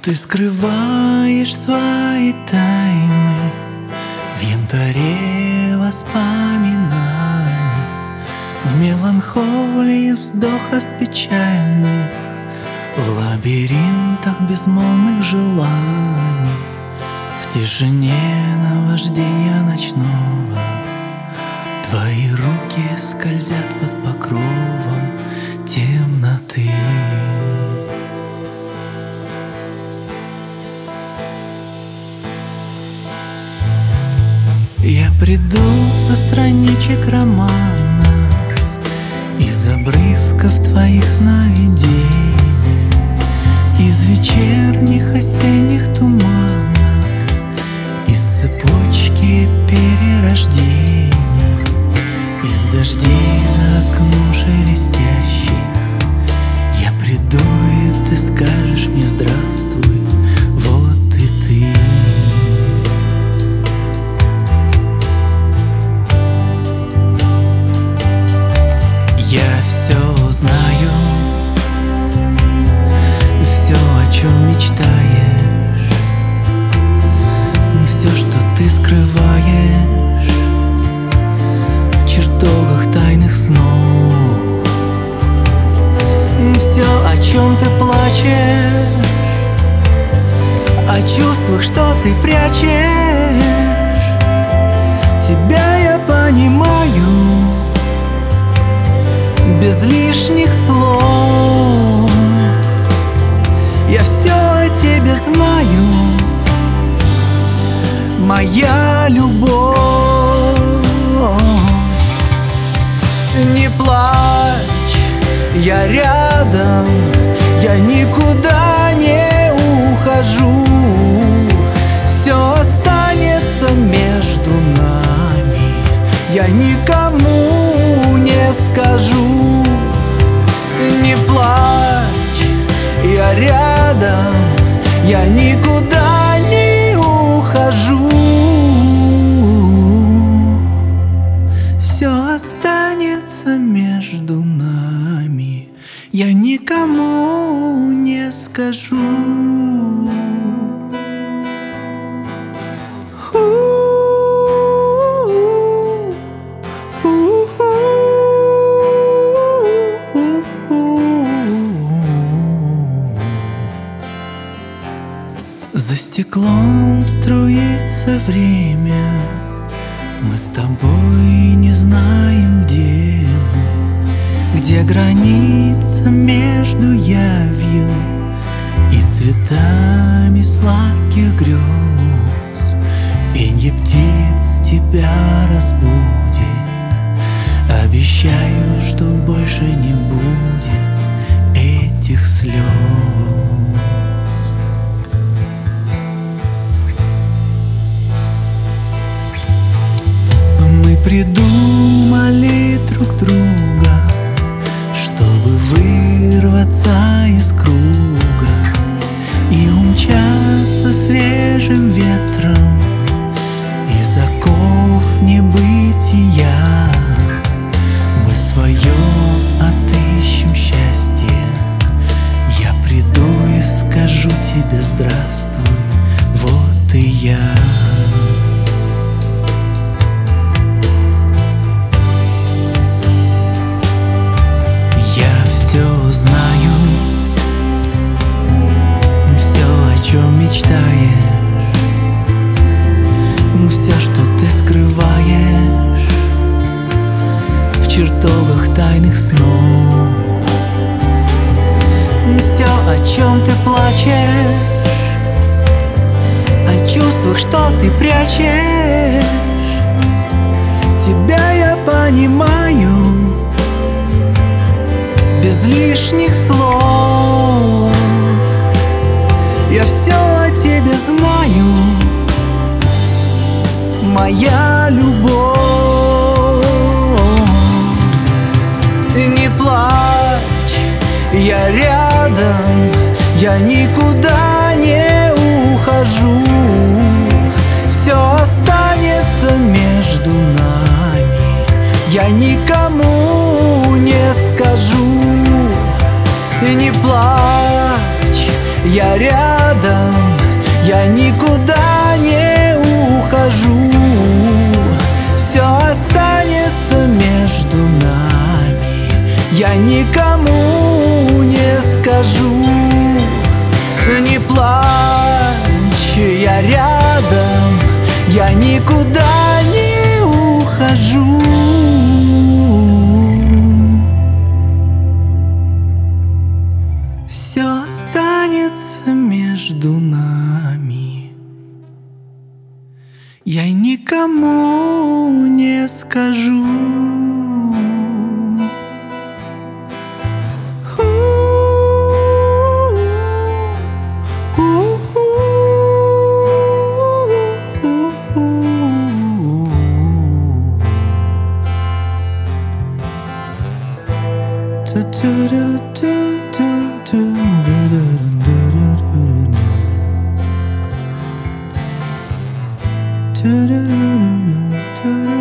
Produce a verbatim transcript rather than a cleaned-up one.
Ты скрываешь свои тайны в янтаре воспоминаний, в меланхолии вздохов печальных, в лабиринтах безмолвных желаний, в тишине наваждения ночного. Твои руки скользят под покровом темноты. Я приду со страничек романов, из обрывков твоих сновидений, из вечерних осенних туманов, из цепочки перерождений, из дождей за окном шелестящих. Я приду, и ты скажешь мне здравствуй, вот и ты. Я все знаю, все, о чем мечтаешь, все, что ты скрываешь в чертогах тайных снов, все, о чем ты плачешь, о чувствах, что ты прячешь. Тебя я понимаю без лишних слов. Я все о тебе знаю, моя любовь. Не плачь, я рядом, я никуда не ухожу. Все останется между нами, я никому не скажу. Не плачь, я рядом, я никуда не ухожу. Все останется между нами, я никому не скажу. За стеклом струится время, мы с тобой не знаем, где мы, где граница между явью и цветами сладких грез. Пенье птиц тебя разбудит, обещаю, что больше не будет этих слез. Придумали друг друга, чтобы вырваться из круга и умчаться свежим ветром из оков небытия. Мы свое отыщем счастье, я приду и скажу тебе здравствуй, вот и я. Все знаю, все, о чем мечтаешь, все, что ты скрываешь в чертогах тайных снов, все, о чем ты плачешь, о чувствах, что ты прячешь. Тебя я понимаю без лишних слов. Я все о тебе знаю, моя любовь. Не плачь, я рядом, я никуда не ухожу. Все останется между нами, я никому не скажу. Не плачь, я рядом, Я никуда не ухожу, все останется между нами. Я никому не скажу. Не плачь, я рядом, я никуда не ухожу. Все останется между нами. Я никому не скажу. Da da da da da da.